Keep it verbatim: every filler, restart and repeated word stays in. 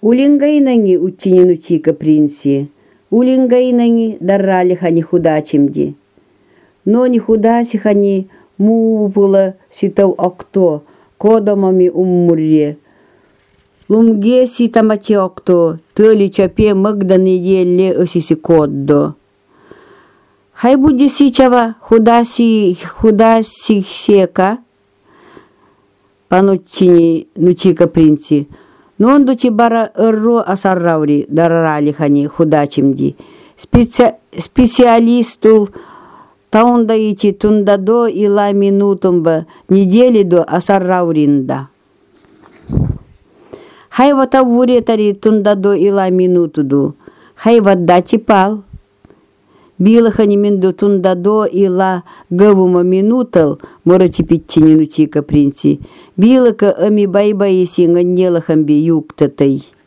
Улингайнанги учининучика принси. Улингайнанги дарралихани худачимди. Но не худасихани мувула ситав окто, кодомами уммурре. Лумге ситамачи окто, тыли чапе мыгда неделе осиси коддо. Хай буди сичава худаси худаси сека, панучини нучика принци. Но он дучи бара эрро асарраури дарралихани худачимди. Специ... Специалистул таунда ичи тунда до ила минутумба недели до асаррауринда. Хай вата вуретари тунда до ила минуту до. Хай ваддачи пал. Билахани минду тунда до ила гавума минутал морачи питчини нучика принци. Билака ами байбаиси нганнелахамби юктатай.